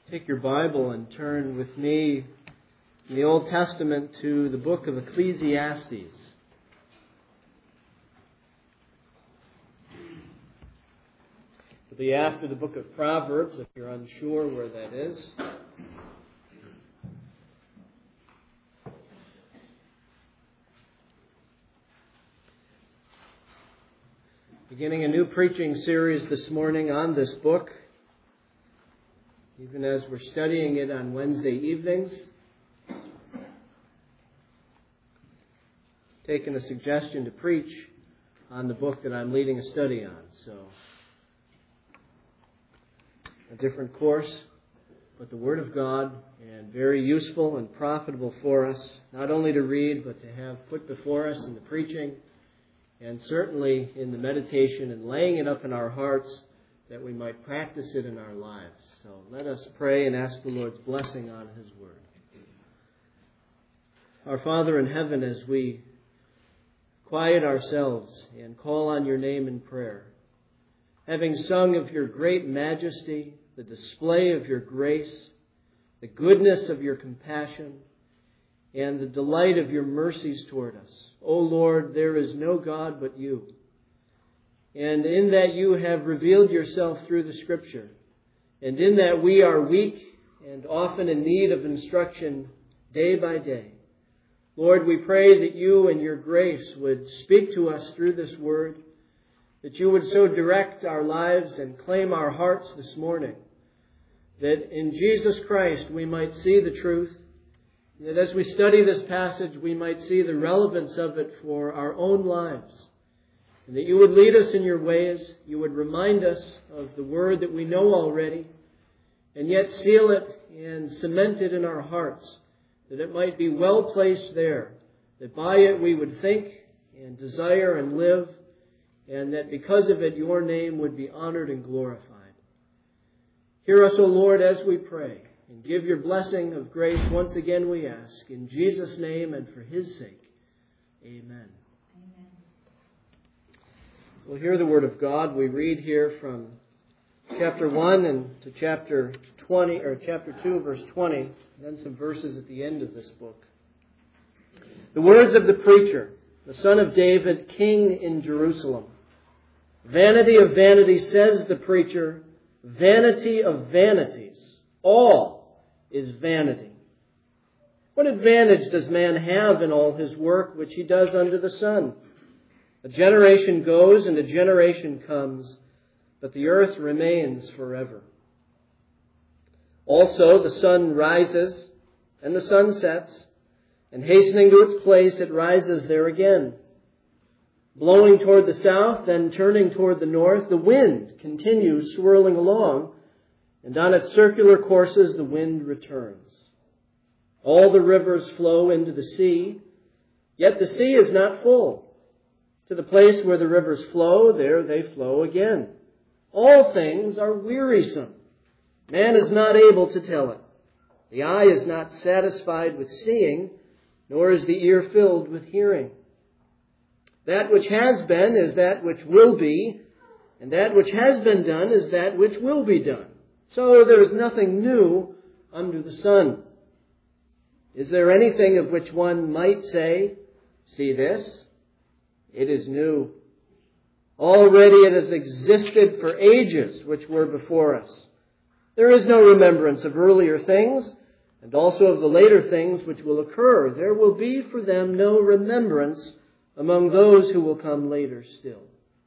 Take your Bible and turn with me in the Old Testament to the book of Ecclesiastes. It'll be after the book of Proverbs, if you're unsure where that is. Beginning a new preaching series this morning on this book, even as we're studying it on Wednesday evenings. Taken a suggestion to preach on the book that I'm leading a study on. So, a different course, but the Word of God, and very useful and profitable for us, not only to read, but to have put before us in the preaching, and certainly in the meditation and laying it up in our hearts, that we might practice it in our lives. So let us pray and ask the Lord's blessing on His Word. Our Father in heaven, as we quiet ourselves and call on your name in prayer, having sung of your great majesty, the display of your grace, the goodness of your compassion, and the delight of your mercies toward us. O Lord, there is no God but you. And in that you have revealed yourself through the Scripture. And in that we are weak and often in need of instruction day by day. Lord, we pray that you and your grace would speak to us through this word. That you would so direct our lives and claim our hearts this morning. That in Jesus Christ we might see the truth. That as we study this passage we might see the relevance of it for our own lives. And that you would lead us in your ways, you would remind us of the word that we know already, and yet seal it and cement it in our hearts, that it might be well placed there, that by it we would think and desire and live, and that because of it your name would be honored and glorified. Hear us, O Lord, as we pray, and give your blessing of grace once again we ask, in Jesus' name and for his sake. Amen. We'll hear the Word of God. We read here from chapter 1 and to chapter 20, or chapter 2, verse 20, and then some verses at the end of this book. The words of the preacher, the son of David, king in Jerusalem. Vanity of vanities, says the preacher, vanity of vanities. All is vanity. What advantage does man have in all his work which he does under the sun? A generation goes and a generation comes, but the earth remains forever. Also the sun rises and the sun sets, and hastening to its place it rises there again. Blowing toward the south, then turning toward the north, the wind continues swirling along, and on its circular courses the wind returns. All the rivers flow into the sea, yet the sea is not full. To the place where the rivers flow, there they flow again. All things are wearisome. Man is not able to tell it. The eye is not satisfied with seeing, nor is the ear filled with hearing. That which has been is that which will be, and that which has been done is that which will be done. So there is nothing new under the sun. Is there anything of which one might say, see this? It is new. Already it has existed for ages which were before us. There is no remembrance of earlier things, and also of the later things which will occur. There will be for them no remembrance among those who will come later still.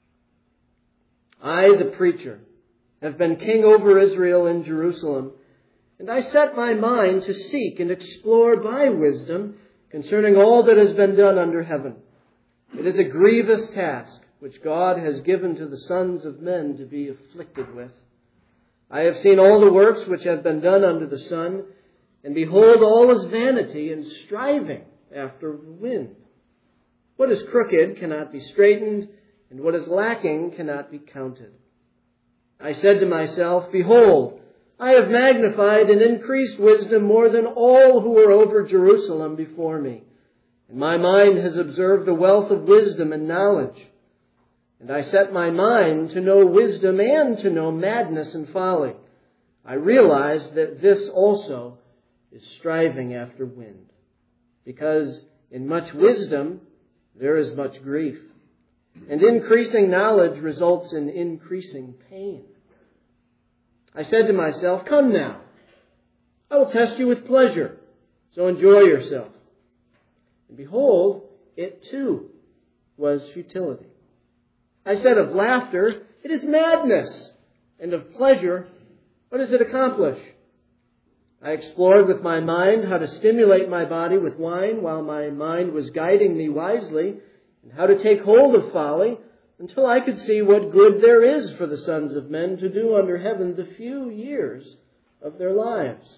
I, the preacher, have been king over Israel in Jerusalem, and I set my mind to seek and explore by wisdom concerning all that has been done under heaven. It is a grievous task which God has given to the sons of men to be afflicted with. I have seen all the works which have been done under the sun, and behold, all is vanity and striving after wind. What is crooked cannot be straightened, and what is lacking cannot be counted. I said to myself, behold, I have magnified and increased wisdom more than all who were over Jerusalem before me. And my mind has observed a wealth of wisdom and knowledge. And I set my mind to know wisdom and to know madness and folly. I realize that this also is striving after wind, because in much wisdom there is much grief, and increasing knowledge results in increasing pain. I said to myself, "Come now, I will test you with pleasure, so enjoy yourself." And behold, it too was futility. I said of laughter, "It is madness," and of pleasure, what does it accomplish? I explored with my mind how to stimulate my body with wine while my mind was guiding me wisely, and how to take hold of folly until I could see what good there is for the sons of men to do under heaven the few years of their lives.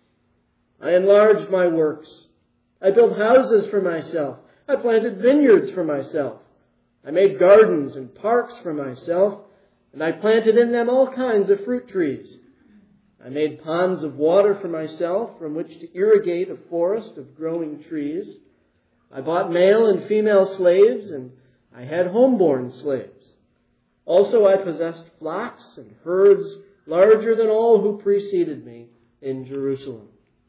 I enlarged my works. I built houses for myself. I planted vineyards for myself. I made gardens and parks for myself, and I planted in them all kinds of fruit trees. I made ponds of water for myself from which to irrigate a forest of growing trees. I bought male and female slaves, and I had homeborn slaves. Also I possessed flocks and herds larger than all who preceded me in Jerusalem.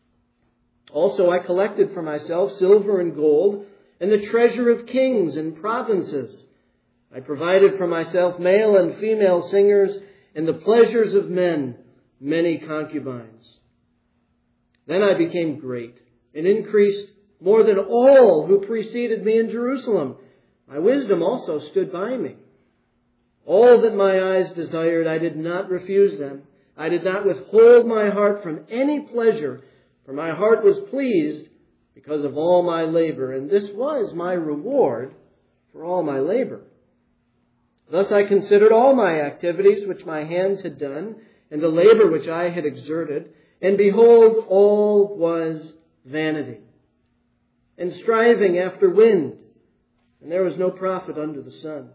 Also I collected for myself silver and gold, and the treasure of kings and provinces. I provided for myself male and female singers, and the pleasures of men, many concubines. Then I became great, and increased more than all who preceded me in Jerusalem. My wisdom also stood by me. All that my eyes desired, I did not refuse them. I did not withhold my heart from any pleasure, for my heart was pleased because of all my labor, and this was my reward for all my labor. Thus I considered all my activities which my hands had done, and the labor which I had exerted, and behold, all was vanity, and striving after wind, and there was no profit under the sun.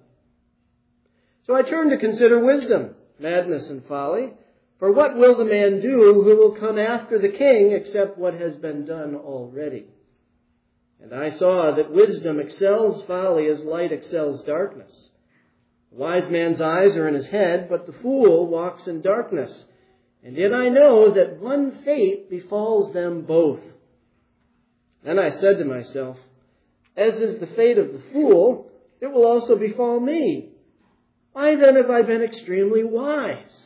So I turned to consider wisdom, madness, and folly. For what will the man do who will come after the king except what has been done already? And I saw that wisdom excels folly as light excels darkness. The wise man's eyes are in his head, but the fool walks in darkness. And yet I know that one fate befalls them both. Then I said to myself, as is the fate of the fool, it will also befall me. Why then have I been extremely wise?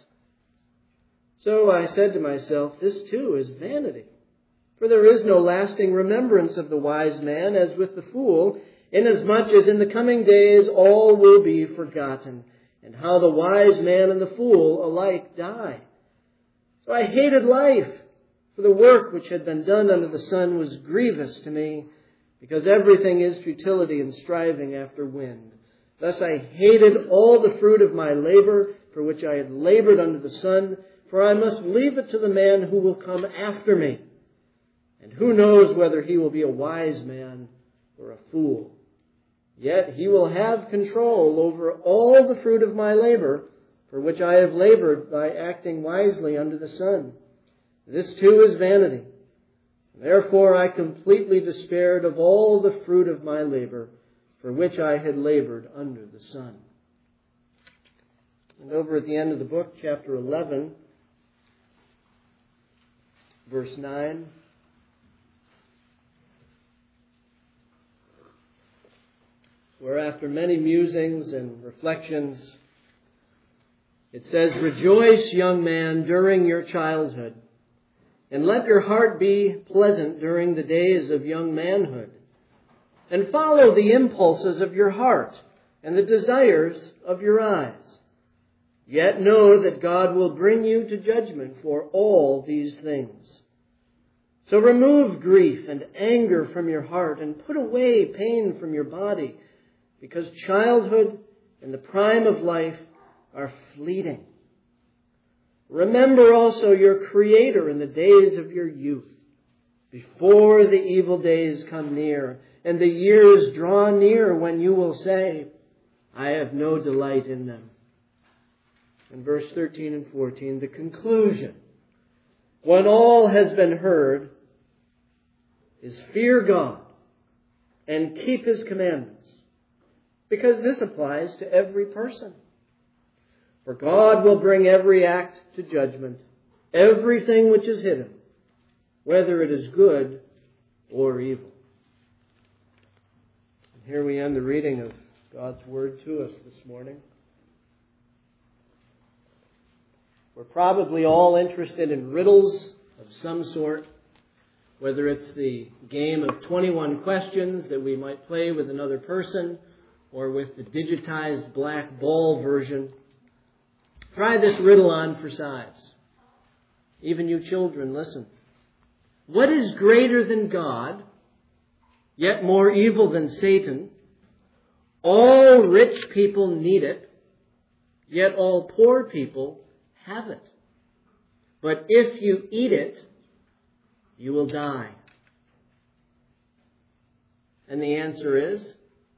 So I said to myself, this too is vanity. For there is no lasting remembrance of the wise man as with the fool, inasmuch as in the coming days all will be forgotten, and how the wise man and the fool alike die. So I hated life, for the work which had been done under the sun was grievous to me, because everything is futility and striving after wind. Thus I hated all the fruit of my labor, for which I had labored under the sun, for I must leave it to the man who will come after me. And who knows whether he will be a wise man or a fool. Yet he will have control over all the fruit of my labor, for which I have labored by acting wisely under the sun. This too is vanity. Therefore I completely despaired of all the fruit of my labor, for which I had labored under the sun. And over at the end of the book, chapter 11, verse 9. Where after many musings and reflections, it says, "Rejoice, young man, during your childhood, and let your heart be pleasant during the days of young manhood, and follow the impulses of your heart and the desires of your eyes. Yet know that God will bring you to judgment for all these things. So remove grief and anger from your heart, and put away pain from your body, because childhood and the prime of life are fleeting. Remember also your Creator in the days of your youth, before the evil days come near, and the years draw near when you will say, I have no delight in them." In verse 13 and 14, the conclusion, when all has been heard, is fear God and keep His commandments. Because this applies to every person. For God will bring every act to judgment everything which is hidden, whether it is good or evil. And here we end the reading of God's Word to us this morning. We're probably all interested in riddles of some sort, whether it's the game of 21 questions that we might play with another person, or with the digitized black ball version. Try this riddle on for size. Even you children, listen. What is greater than God, yet more evil than Satan? All rich people need it, yet all poor people have it. But if you eat it, you will die. And the answer is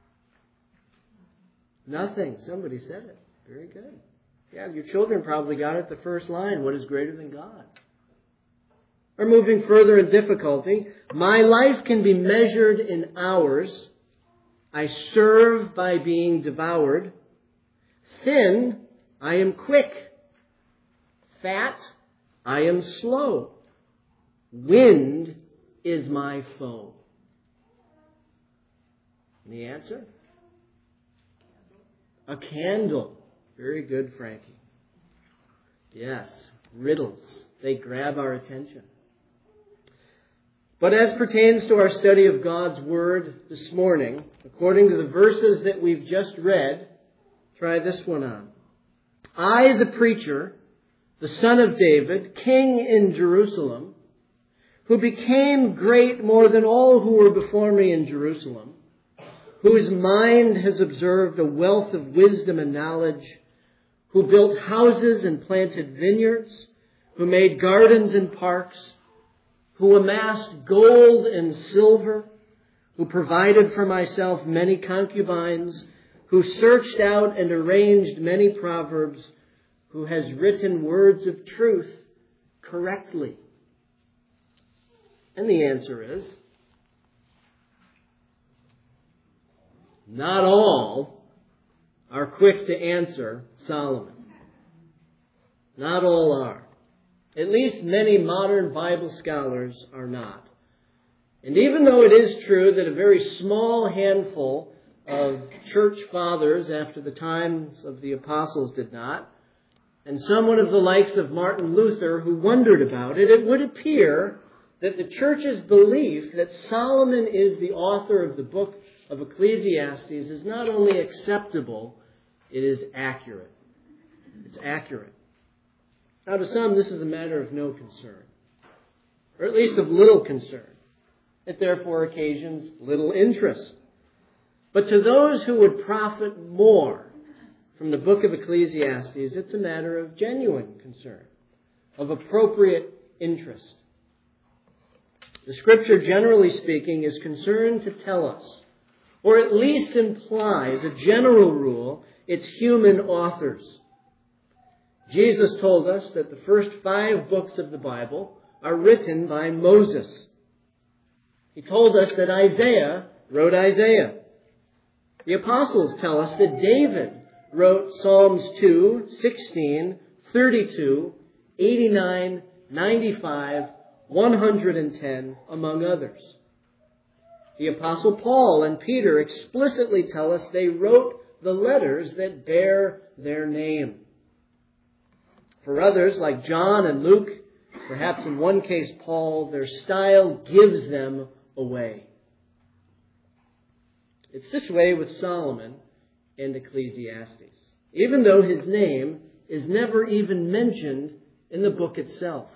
nothing. Somebody said it. Very good. Yeah, your children probably got it the first line. What is greater than God? Or moving further in difficulty, my life can be measured in hours. I serve by being devoured. Thin, I am quick. Fat, I am slow. Wind is my foe. And the answer? A candle. Very good, Frankie. Yes, riddles. They grab our attention. But as pertains to our study of God's Word this morning, according to the verses that we've just read, try this one on. I, the preacher, the son of David, king in Jerusalem, who became great more than all who were before me in Jerusalem, whose mind has observed a wealth of wisdom and knowledge, who built houses and planted vineyards, who made gardens and parks, who amassed gold and silver, who provided for myself many concubines, who searched out and arranged many proverbs, who has written words of truth correctly. And the answer is, not all are quick to answer Solomon. Not all are. At least many modern Bible scholars are not. And even though it is true that a very small handful of church fathers after the times of the apostles did not, and someone of the likes of Martin Luther who wondered about it, it would appear that the church's belief that Solomon is the author of the book of Ecclesiastes is not only acceptable, it is accurate. It's accurate. Now, to some, this is a matter of no concern, or at least of little concern. It therefore occasions little interest. But to those who would profit more from the book of Ecclesiastes, it's a matter of genuine concern, of appropriate interest. The Scripture, generally speaking, is concerned to tell us, or at least imply, as a general rule, its human authors. Jesus told us that the first 5 books of the Bible are written by Moses. He told us that Isaiah wrote Isaiah. The apostles tell us that David wrote Psalms 2, 16, 32, 89, 95, 110, among others. The apostle Paul and Peter explicitly tell us they wrote the letters that bear their name. For others, like John and Luke, perhaps in one case Paul, their style gives them away. It's this way with Solomon and Ecclesiastes, even though his name is never even mentioned in the book itself.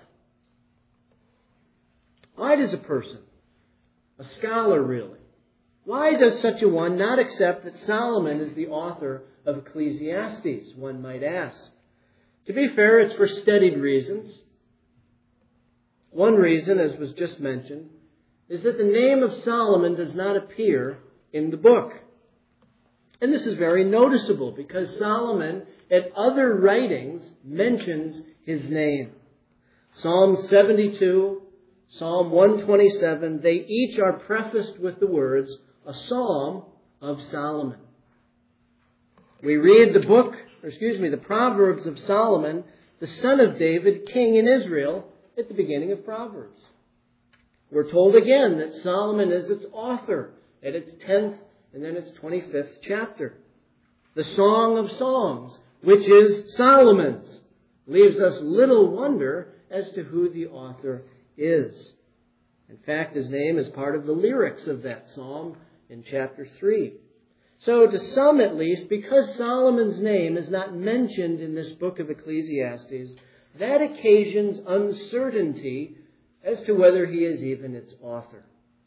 Why does a person, a scholar really, why does such a one not accept that Solomon is the author of Ecclesiastes, one might ask? To be fair, it's for studied reasons. One reason, as was just mentioned, is that the name of Solomon does not appear in the book. And this is very noticeable because Solomon, at other writings, mentions his name. Psalm 72, Psalm 127, they each are prefaced with the words, a psalm of Solomon. We read the Proverbs of Solomon the son of David, king in Israel, at the beginning of Proverbs. We're told again that Solomon is its author at its 10th and then its 25th chapter. The Song of Songs, which is Solomon's, leaves us little wonder as to who the author is. In fact, his name is part of the lyrics of that psalm in chapter 3. So to some at least, because Solomon's name is not mentioned in this book of Ecclesiastes, that occasions uncertainty as to whether he is even its author.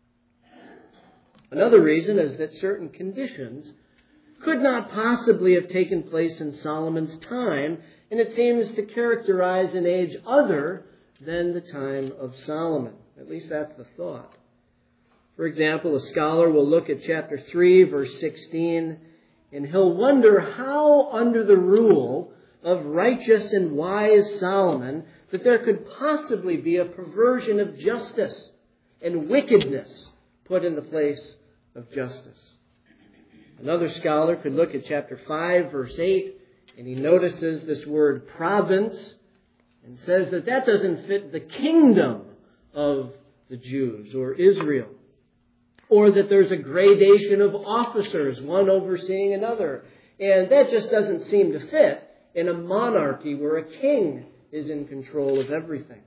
Another reason is that certain conditions could not possibly have taken place in Solomon's time, and it seems to characterize an age other than the time of Solomon. At least that's the thought. For example, a scholar will look at chapter 3, verse 16, and he'll wonder how, under the rule of righteous and wise Solomon, that there could possibly be a perversion of justice and wickedness put in the place of justice. Another scholar could look at chapter 5, verse 8, and he notices this word province and says that that doesn't fit the kingdom of the Jews or Israel. Or that there's a gradation of officers, one overseeing another. And that just doesn't seem to fit in a monarchy where a king is in control of everything.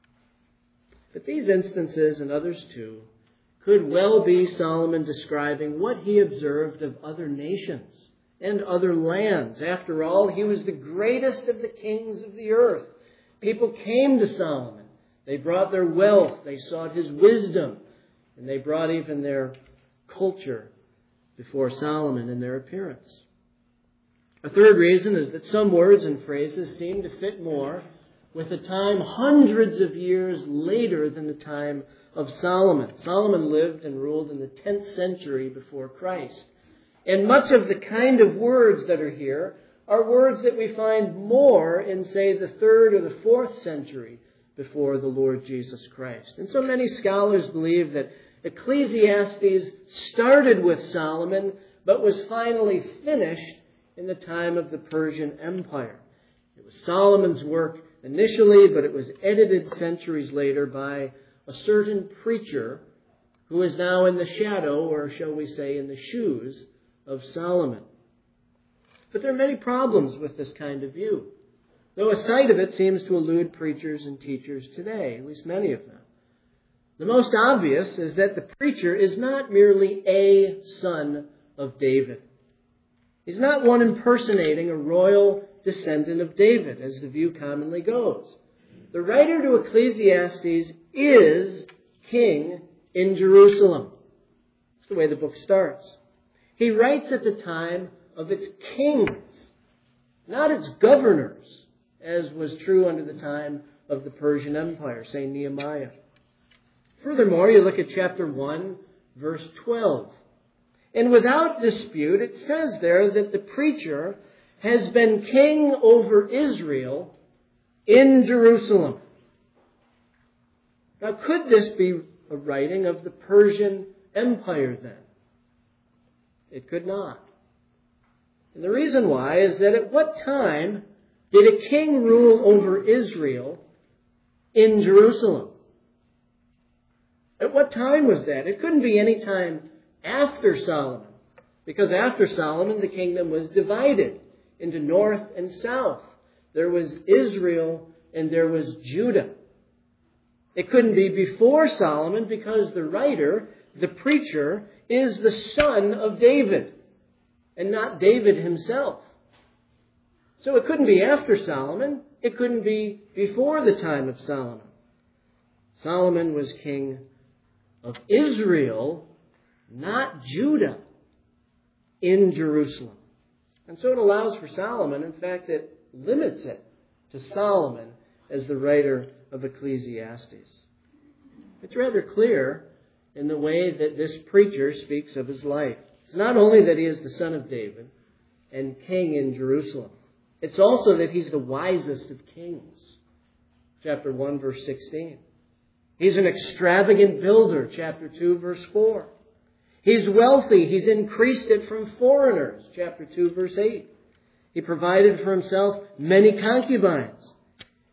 But these instances, and others too, could well be Solomon describing what he observed of other nations and other lands. After all, he was the greatest of the kings of the earth. People came to Solomon. They brought their wealth. They sought his wisdom. And they brought even their culture before Solomon in their appearance. A third reason is that some words and phrases seem to fit more with a time hundreds of years later than the time of Solomon. Solomon lived and ruled in the 10th century before Christ. And much of the kind of words that are here are words that we find more in, say, the 3rd or the 4th century before the Lord Jesus Christ. And so many scholars believe that Ecclesiastes started with Solomon, but was finally finished in the time of the Persian Empire. It was Solomon's work initially, but it was edited centuries later by a certain preacher who is now in the shadow, or shall we say, in the shoes of Solomon. But there are many problems with this kind of view, though a sight of it seems to elude preachers and teachers today, at least many of them. The most obvious is that the preacher is not merely a son of David. He's not one impersonating a royal descendant of David, as the view commonly goes. The writer to Ecclesiastes is king in Jerusalem. That's the way the book starts. He writes at the time of its kings, not its governors, as was true under the time of the Persian Empire, say Nehemiah. Furthermore, you look at chapter 1, verse 12. And without dispute, it says there that the preacher has been king over Israel in Jerusalem. Now, could this be a writing of the Persian Empire then? It could not. And the reason why is that at what time did a king rule over Israel in Jerusalem? At what time was that? It couldn't be any time after Solomon, because after Solomon the kingdom was divided into north and south. There was Israel and there was Judah. It couldn't be before Solomon because the writer, the preacher, is the son of David and not David himself. So it couldn't be after Solomon. It couldn't be before the time of Solomon. Solomon was king of Israel, not Judah, in Jerusalem. And so it allows for Solomon. In fact, it limits it to Solomon as the writer of Ecclesiastes. It's rather clear in the way that this preacher speaks of his life. It's not only that he is the son of David and king in Jerusalem. It's also that he's the wisest of kings. Chapter 1, verse 16. He's an extravagant builder, chapter 2, verse 4. He's wealthy. He's increased it from foreigners, chapter 2, verse 8. He provided for himself many concubines.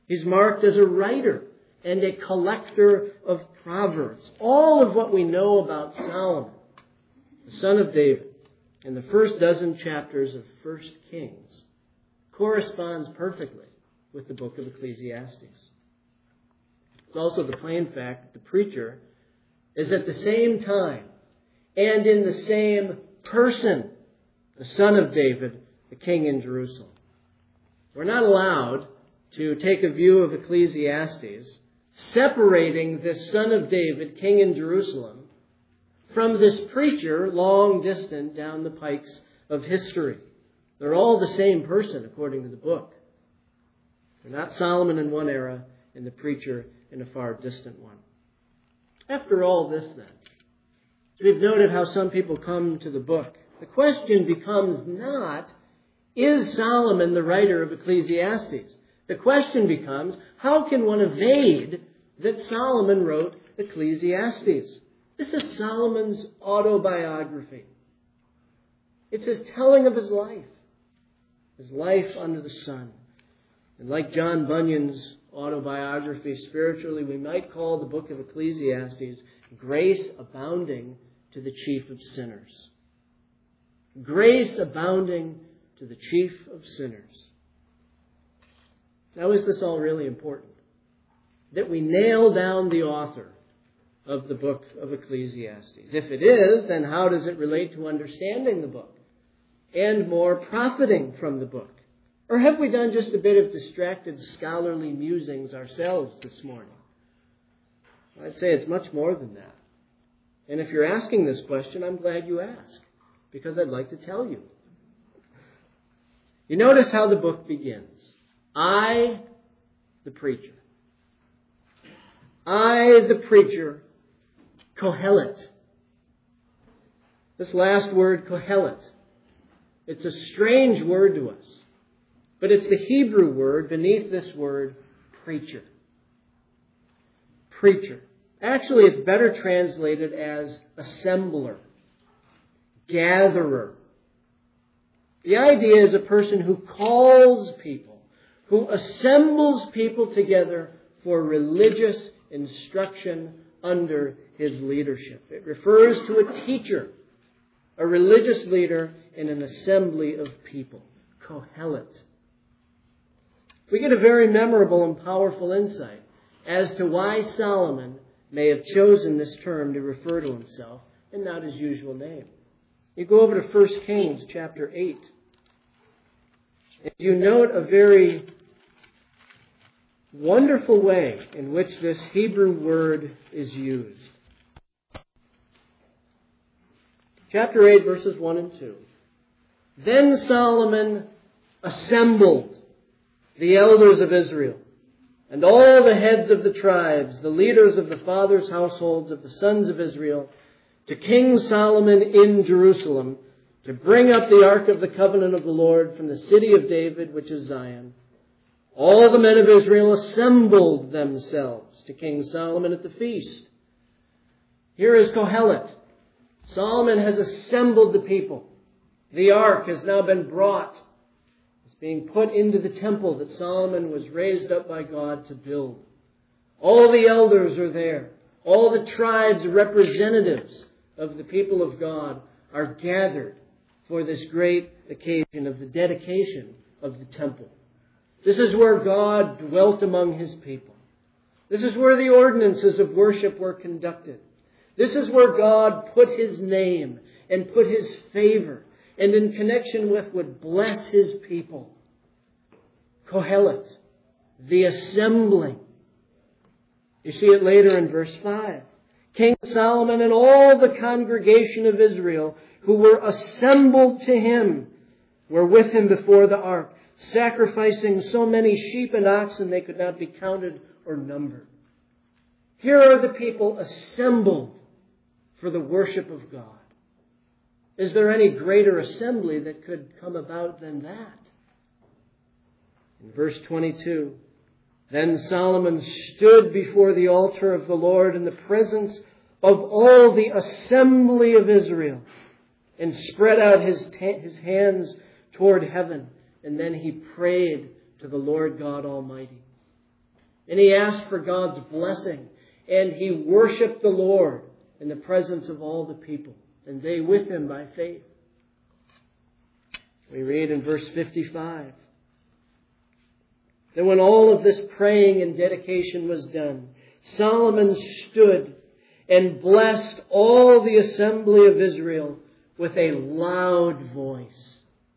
He's marked as a writer and a collector of proverbs. All of what we know about Solomon, the son of David, in the first dozen chapters of 1 Kings, corresponds perfectly with the book of Ecclesiastes. It's also the plain fact that the preacher is at the same time and in the same person the son of David, the king in Jerusalem. We're not allowed to take a view of Ecclesiastes separating this son of David, king in Jerusalem, from this preacher long distant down the pikes of history. They're all the same person according to the book. They're not Solomon in one era and the preacher in a far distant one. After all this then, we've noted how some people come to the book. The question becomes not, is Solomon the writer of Ecclesiastes? The question becomes, how can one evade that Solomon wrote Ecclesiastes? This is Solomon's autobiography. It's his telling of his life under the sun. And like John Bunyan's autobiography spiritually, we might call the book of Ecclesiastes Grace Abounding to the Chief of Sinners. Grace abounding to the chief of sinners. Now, is this all really important? That we nail down the author of the book of Ecclesiastes. If it is, then how does it relate to understanding the book and more profiting from the book? Or have we done just a bit of distracted scholarly musings ourselves this morning? I'd say it's much more than that. And if you're asking this question, I'm glad you ask, because I'd like to tell you. You notice how the book begins. I, the preacher. I, the preacher, Kohelet. This last word, Kohelet, it's a strange word to us, but it's the Hebrew word beneath this word, preacher. Preacher. Actually, it's better translated as assembler, gatherer. The idea is a person who calls people, who assembles people together for religious instruction under his leadership. It refers to a teacher, a religious leader in an assembly of people. Kohelet. We get a very memorable and powerful insight as to why Solomon may have chosen this term to refer to himself and not his usual name. You go over to 1 Kings chapter 8. And you note a very wonderful way in which this Hebrew word is used. Chapter 8, verses 1 and 2. Then Solomon assembled the elders of Israel and all the heads of the tribes, the leaders of the fathers' households of the sons of Israel, to King Solomon in Jerusalem, to bring up the ark of the covenant of the Lord from the city of David, which is Zion. All the men of Israel assembled themselves to King Solomon at the feast. Here is Kohelet. Solomon has assembled the people. The ark has now been brought. It's being put into the temple that Solomon was raised up by God to build. All the elders are there. All the tribes, representatives of the people of God, are gathered for this great occasion of the dedication of the temple. This is where God dwelt among his people. This is where the ordinances of worship were conducted. This is where God put his name and put his favor and in connection with would bless his people. Kohelet, the assembling. You see it later in verse 5. King Solomon and all the congregation of Israel who were assembled to him were with him before the ark, sacrificing so many sheep and oxen they could not be counted or numbered. Here are the people assembled for the worship of God. Is there any greater assembly that could come about than that? In verse 22, then Solomon stood before the altar of the Lord in the presence of all the assembly of Israel and spread out his hands toward heaven. And then he prayed to the Lord God Almighty. And he asked for God's blessing. And he worshiped the Lord in the presence of all the people. And they with him by faith. We read in verse 55. That when all of this praying and dedication was done, Solomon stood and blessed all the assembly of Israel with a loud voice.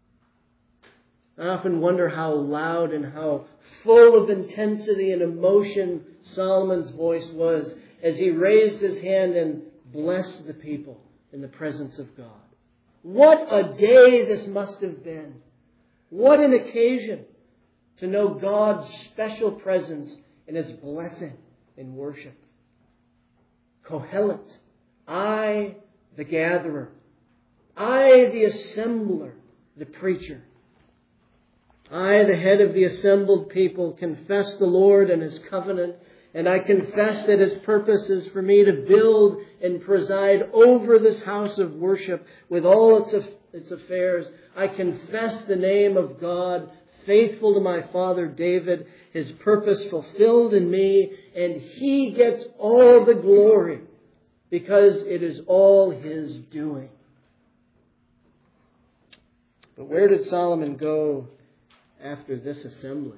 I often wonder how loud and how full of intensity and emotion Solomon's voice was as he raised his hand and blessed the people in the presence of God. What a day this must have been. What an occasion to know God's special presence and His blessing in worship. Kohelet, I the gatherer, I the assembler, the preacher. I, the head of the assembled people, confess the Lord and His covenant, and I confess that His purpose is for me to build and preside over this house of worship with all its affairs. I confess the name of God, faithful to my father David, His purpose fulfilled in me, and He gets all the glory because it is all His doing. But where did Solomon go after this assembly?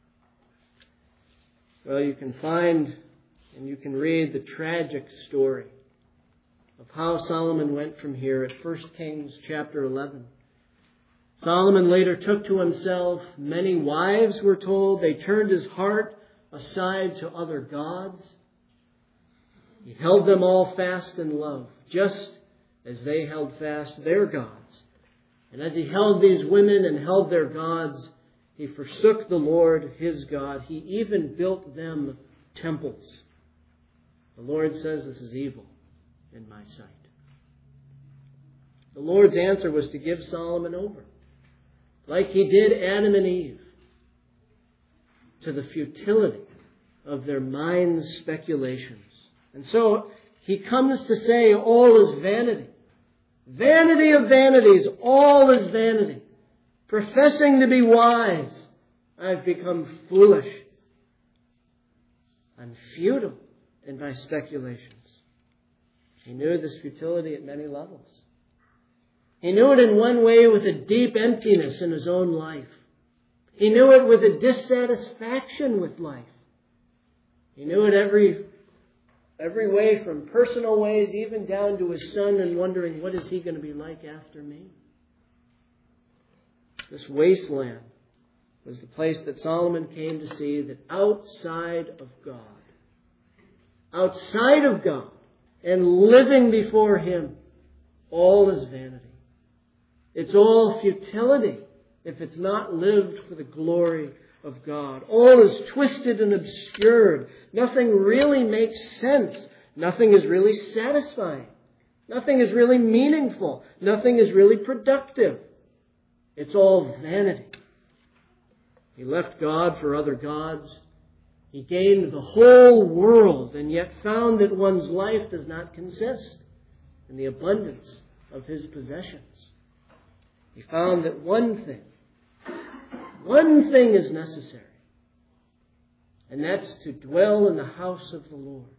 Well, you can find and you can read the tragic story of how Solomon went from here at 1 Kings chapter 11. Solomon later took to himself many wives, we're told. They turned his heart aside to other gods. He held them all fast in love, just as they held fast their gods. And as he held these women and held their gods, he forsook the Lord, his God. He even built them temples. The Lord says this is evil in my sight. The Lord's answer was to give Solomon over, like He did Adam and Eve, to the futility of their minds' speculations. And so He comes to say all is vanity. Vanity of vanities, all is vanity. Professing to be wise, I've become foolish. I'm futile in my speculations. He knew this futility at many levels. He knew it in one way with a deep emptiness in his own life. He knew it with a dissatisfaction with life. He knew it every way, from personal ways even down to his son, and wondering, what is he going to be like after me? This wasteland was the place that Solomon came to see that outside of God, and living before Him, all is vanity. It's all futility if it's not lived for the glory of God. All is twisted and obscured. Nothing really makes sense. Nothing is really satisfying. Nothing is really meaningful. Nothing is really productive. It's all vanity. He left God for other gods. He gained the whole world and yet found that one's life does not consist in the abundance of his possessions. He found that one thing is necessary, and that's to dwell in the house of the Lord,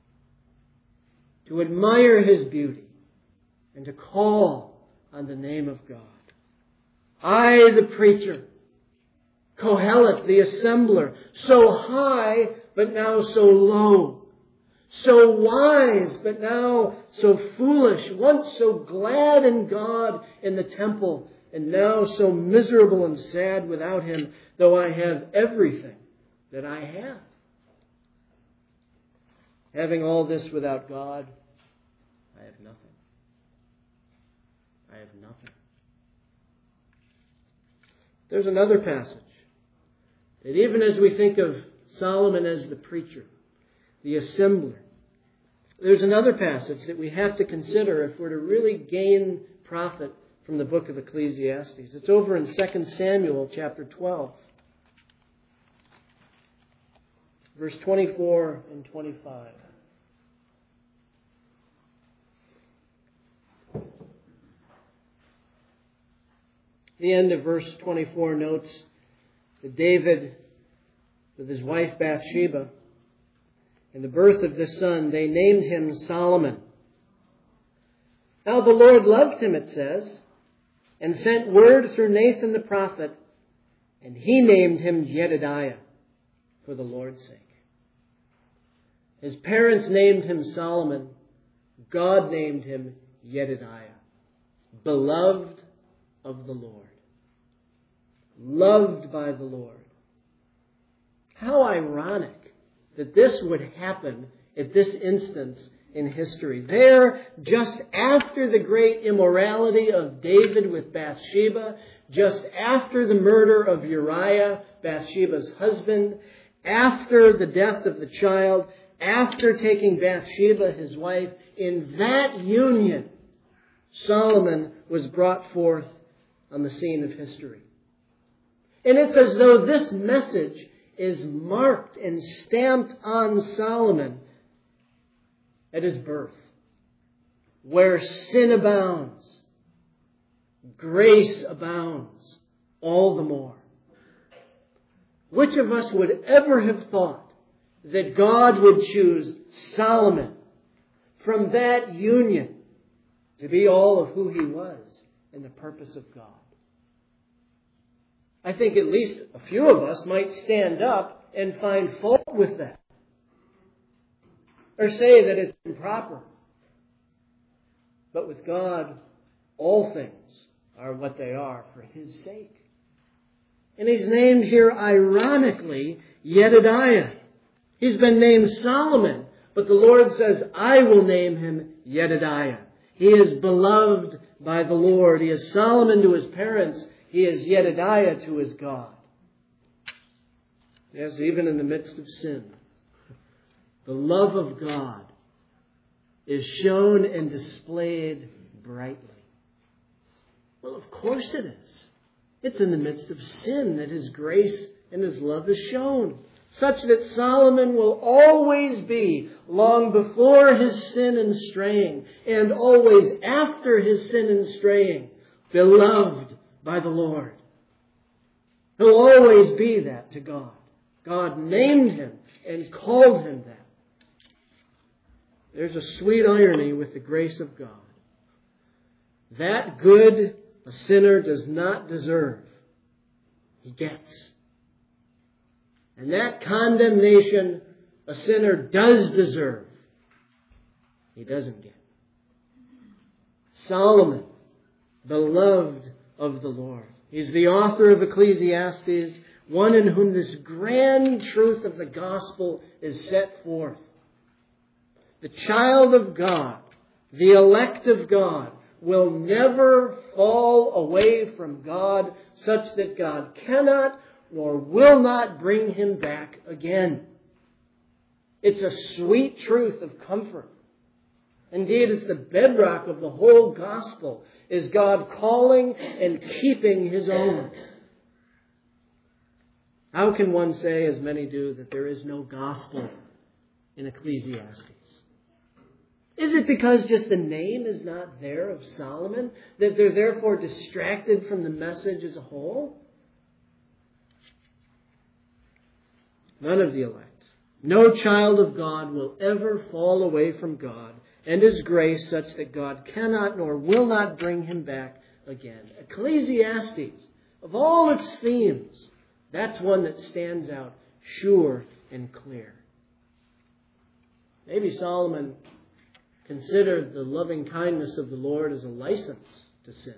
to admire His beauty, and to call on the name of God. I, the preacher, Kohelet, the assembler, so high, but now so low, so wise, but now so foolish, once so glad in God in the temple, and now so miserable and sad without Him, though I have everything that I have. Having all this without God, I have nothing. I have nothing. There's another passage that even as we think of Solomon as the preacher, the assembler, there's another passage that we have to consider if we're to really gain profit from the book of Ecclesiastes. It's over in 2 Samuel chapter 12, verse 24 and 25. The end of verse 24 notes that David with his wife Bathsheba. In the birth of this son, they named him Solomon. Now the Lord loved him, it says, and sent word through Nathan the prophet, and he named him Jedediah for the Lord's sake. His parents named him Solomon. God named him Jedediah, beloved of the Lord, loved by the Lord. How ironic that this would happen at this instance in history. There, just after the great immorality of David with Bathsheba, just after the murder of Uriah, Bathsheba's husband, after the death of the child, after taking Bathsheba, his wife, in that union, Solomon was brought forth on the scene of history. And it's as though this message is marked and stamped on Solomon at his birth. Where sin abounds, grace abounds all the more. Which of us would ever have thought that God would choose Solomon from that union to be all of who he was in the purpose of God? I think at least a few of us might stand up and find fault with that, or say that it's improper. But with God, all things are what they are for his sake. And he's named here, ironically, Jedediah. He's been named Solomon, but the Lord says, I will name him Jedediah. He is beloved by the Lord. He is Solomon to his parents. He is Jedediah to his God. Yes, even in the midst of sin, the love of God is shown and displayed brightly. Well, of course it is. It's in the midst of sin that his grace and his love is shown, such that Solomon will always be, long before his sin and straying, and always after his sin and straying, beloved by the Lord. He'll always be that to God. God named him and called him that. There's a sweet irony with the grace of God. That good a sinner does not deserve, he gets. And that condemnation a sinner does deserve, he doesn't get. Solomon, beloved of the Lord. He's the author of Ecclesiastes, one in whom this grand truth of the gospel is set forth. The child of God, the elect of God, will never fall away from God such that God cannot nor will not bring him back again. It's a sweet truth of comfort. Indeed, it's the bedrock of the whole gospel, is God calling and keeping his own. How can one say, as many do, that there is no gospel in Ecclesiastes? Is it because just the name is not there of Solomon, that they're therefore distracted from the message as a whole? None of the elect, no child of God will ever fall away from God and his grace such that God cannot nor will not bring him back again. Ecclesiastes, of all its themes, that's one that stands out sure and clear. Maybe Solomon considered the loving kindness of the Lord as a license to sin.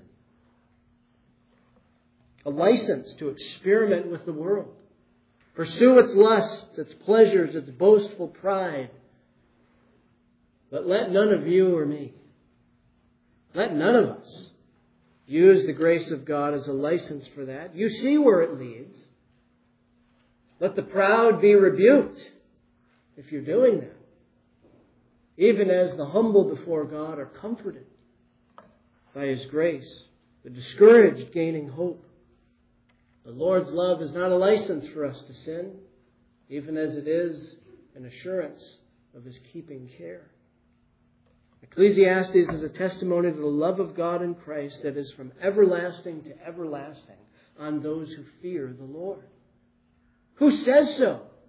A license to experiment with the world. Pursue its lusts, its pleasures, its boastful pride. But let none of you or me, let none of us use the grace of God as a license for that. You see where it leads. Let the proud be rebuked if you're doing that. Even as the humble before God are comforted by his grace, the discouraged gaining hope. The Lord's love is not a license for us to sin, even as it is an assurance of his keeping care. Ecclesiastes is a testimony to the love of God in Christ that is from everlasting to everlasting on those who fear the Lord. Who says so?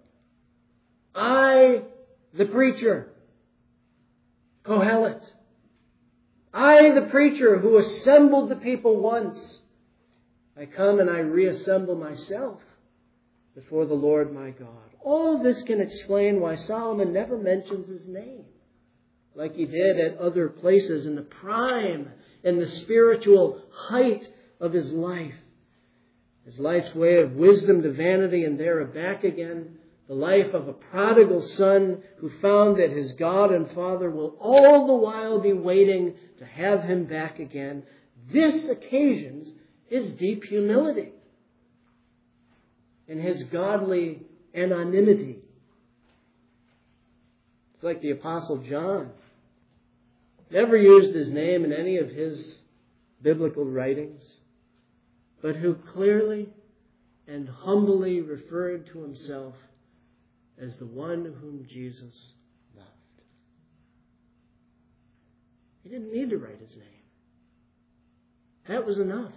I, the preacher, Kohelet. I, the preacher who assembled the people once. I come and I reassemble myself before the Lord my God. All this can explain why Solomon never mentions his name, like he did at other places in the prime and the spiritual height of his life. His life's way of wisdom to vanity and there back again. The life of a prodigal son who found that his God and Father will all the while be waiting to have him back again. This occasions his deep humility and his godly anonymity. It's like the Apostle John. Never used his name in any of his biblical writings, but who clearly and humbly referred to himself as the one whom Jesus loved. He didn't need to write his name. That was enough.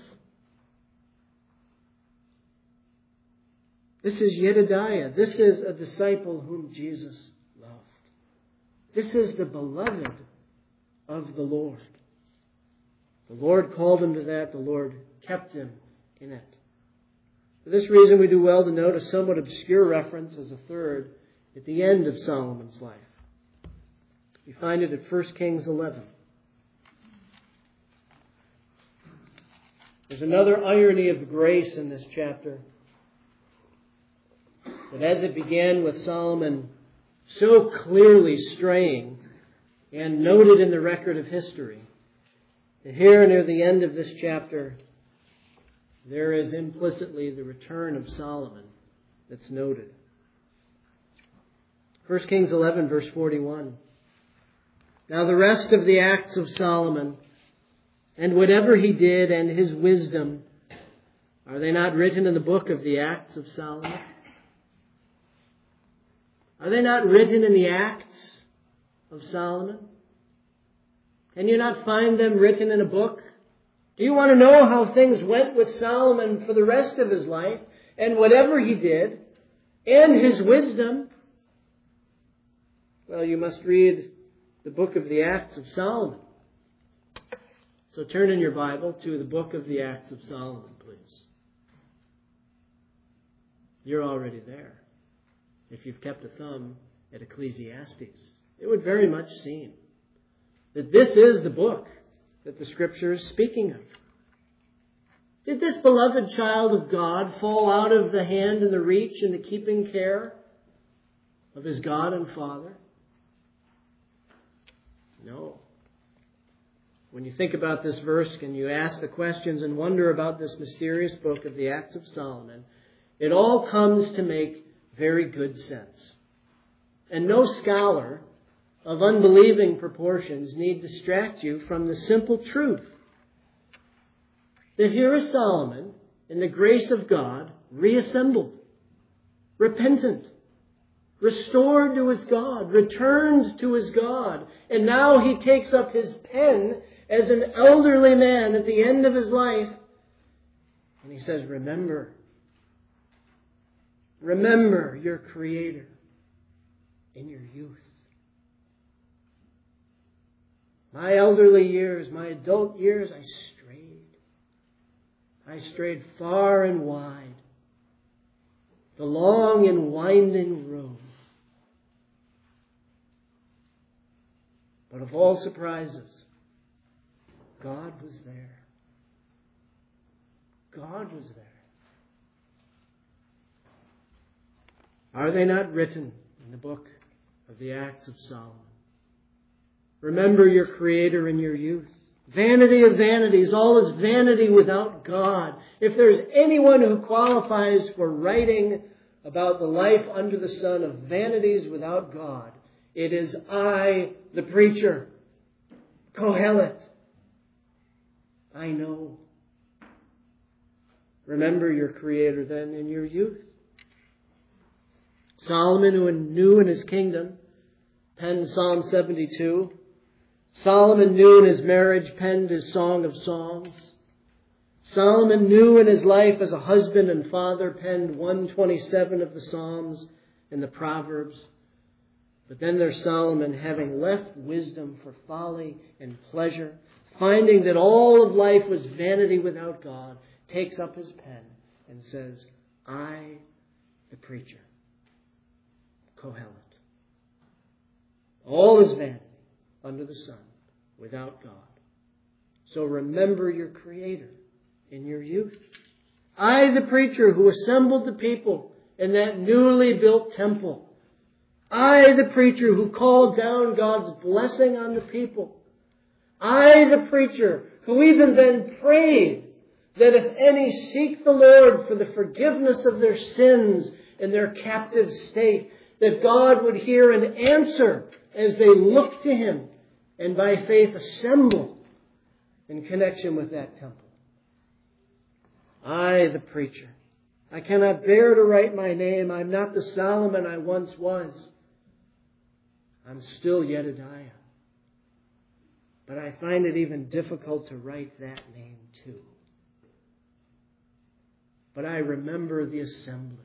This is Jedediah. This is a disciple whom Jesus loved. This is the beloved of the Lord. The Lord called him to that. The Lord kept him in it. For this reason, we do well to note a somewhat obscure reference as a third at the end of Solomon's life. We find it at 1 Kings 11. There's another irony of grace in this chapter. That as it began with Solomon so clearly straying and noted in the record of history, that here near the end of this chapter, there is implicitly the return of Solomon that's noted. 1 Kings 11, verse 41. Now the rest of the acts of Solomon, and whatever he did and his wisdom, are they not written in the book of the Acts of Solomon? Are they not written in the Acts of Solomon? Can you not find them written in a book? Do you want to know how things went with Solomon for the rest of his life, and whatever he did, and his wisdom? Well, you must read the book of the Acts of Solomon. So turn in your Bible to the book of the Acts of Solomon, please. You're already there. If you've kept a thumb at Ecclesiastes, it would very much seem that this is the book that the Scripture is speaking of. Did this beloved child of God fall out of the hand and the reach and the keeping care of his God and Father? No. When you think about this verse and you ask the questions and wonder about this mysterious book of the Acts of Solomon, it all comes to make very good sense. And no scholar of unbelieving proportions need distract you from the simple truth that here is Solomon, in the grace of God, reassembled, repentant, restored to his God, returned to his God, and now he takes up his pen as an elderly man at the end of his life, and he says, remember your Creator in your youth. My elderly years, my adult years, I strayed far and wide, the long and winding road. But of all surprises, God was there. God was there. Are they not written in the book of the Acts of Solomon? Remember your Creator in your youth. Vanity of vanities, all is vanity without God. If there's anyone who qualifies for writing about the life under the sun of vanities without God, it is I, the preacher, Kohelet. I know. Remember your Creator then in your youth. Solomon, who knew in his kingdom, penned Psalm 72. Solomon knew in his marriage, penned his Song of Songs. Solomon knew in his life as a husband and father, penned 127 of the Psalms and the Proverbs. But then there's Solomon, having left wisdom for folly and pleasure, finding that all of life was vanity without God, takes up his pen and says, I, the preacher, Kohelet. All is vanity under the sun without God. So remember your Creator in your youth. I, the preacher who assembled the people in that newly built temple. I, the preacher who called down God's blessing on the people. I, the preacher who even then prayed that if any seek the Lord for the forgiveness of their sins in their captive state, that God would hear and answer as they look to Him and by faith assemble in connection with that temple. I, the preacher, I cannot bear to write my name. I'm not the Solomon I once was. I'm still Jedediah. But I find it even difficult to write that name too. But I remember the assembly.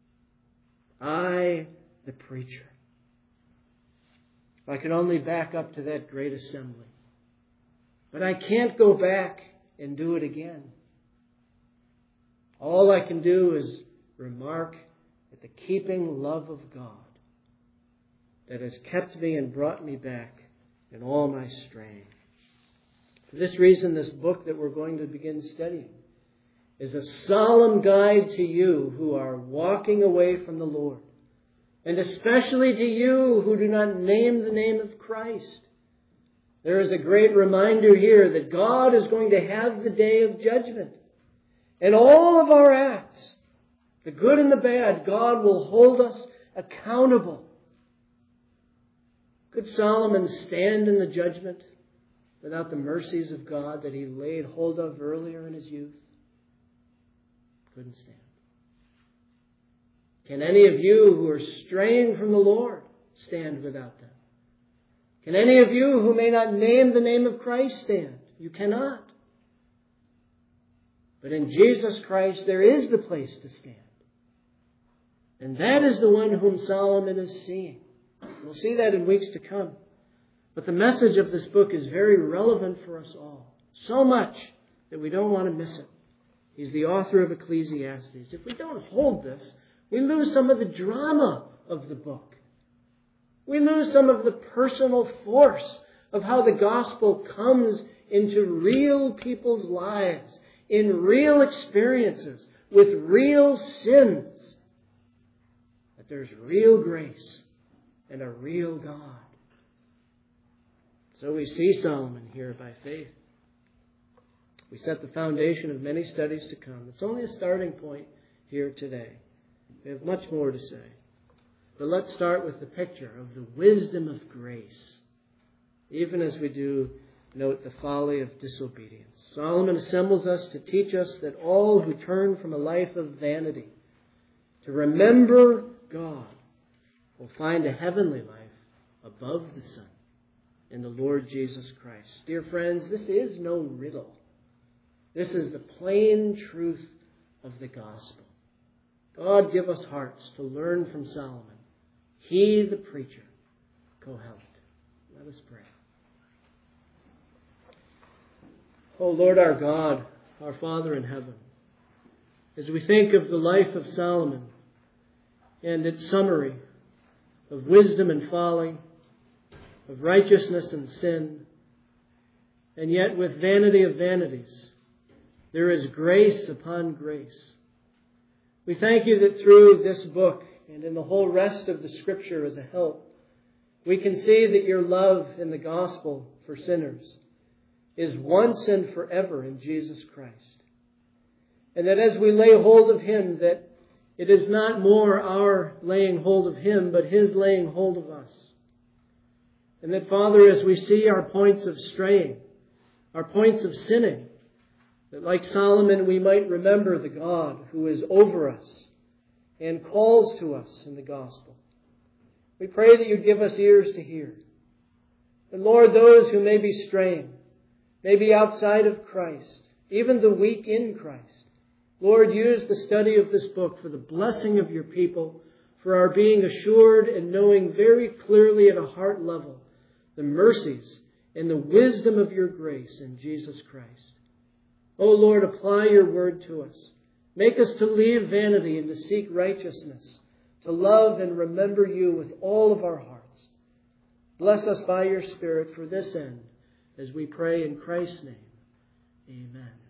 I, the preacher. If I could only back up to that great assembly. But I can't go back and do it again. All I can do is remark at the keeping love of God that has kept me and brought me back in all my straying. For this reason, this book that we're going to begin studying is a solemn guide to you who are walking away from the Lord, and especially to you who do not name the name of Christ. There is a great reminder here that God is going to have the day of judgment. And all of our acts, the good and the bad, God will hold us accountable. Could Solomon stand in the judgment without the mercies of God that he laid hold of earlier in his youth? Couldn't stand. Can any of you who are straying from the Lord stand without them? Can any of you who may not name the name of Christ stand? You cannot. But in Jesus Christ there is the place to stand. And that is the one whom Solomon is seeing. We'll see that in weeks to come. But the message of this book is very relevant for us all. So much that we don't want to miss it. He's the author of Ecclesiastes. If we don't hold this, we lose some of the drama of the book. We lose some of the personal force of how the gospel comes into real people's lives, in real experiences, with real sins. That there's real grace and a real God. So we see Solomon here by faith. We set the foundation of many studies to come. It's only a starting point here today. We have much more to say. But let's start with the picture of the wisdom of grace. Even as we do note the folly of disobedience. Solomon assembles us to teach us that all who turn from a life of vanity to remember God will find a heavenly life above the sun in the Lord Jesus Christ. Dear friends, this is no riddle. This is the plain truth of the gospel. God give us hearts to learn from Solomon. He, the preacher, Kohelet. Let us pray. O Lord our God, our Father in heaven, as we think of the life of Solomon and its summary of wisdom and folly, of righteousness and sin, and yet with vanity of vanities, there is grace upon grace. We thank you that through this book and in the whole rest of the Scripture as a help, we can see that your love in the gospel for sinners is once and forever in Jesus Christ. And that as we lay hold of Him, that it is not more our laying hold of Him, but His laying hold of us. And that, Father, as we see our points of straying, our points of sinning, that like Solomon we might remember the God who is over us and calls to us in the gospel. We pray that you give us ears to hear. And Lord, those who may be straying, may be outside of Christ, even the weak in Christ, Lord, use the study of this book for the blessing of your people, for our being assured and knowing very clearly at a heart level the mercies and the wisdom of your grace in Jesus Christ. O Lord, apply your word to us. Make us to leave vanity and to seek righteousness, to love and remember you with all of our hearts. Bless us by your Spirit for this end, as we pray in Christ's name. Amen.